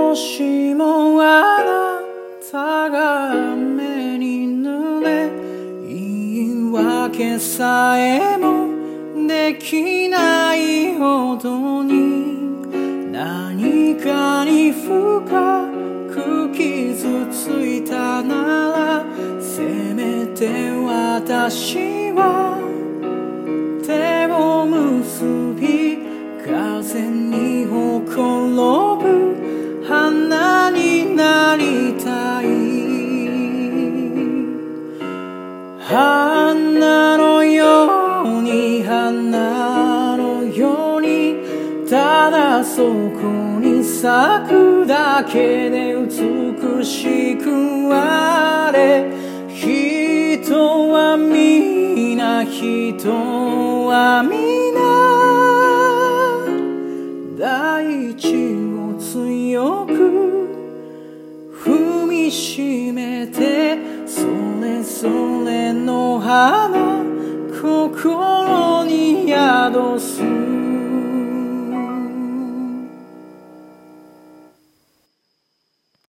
もしもあなたが雨に濡れ言い訳さえもできないほどに何かに深く傷ついたならせめて私は手を結び風にほころぶ花になりたい花のように花のようにただそこに咲くだけで美しくあれ人は皆人は皆大地を強く踏みしめてそれぞれの花心に宿す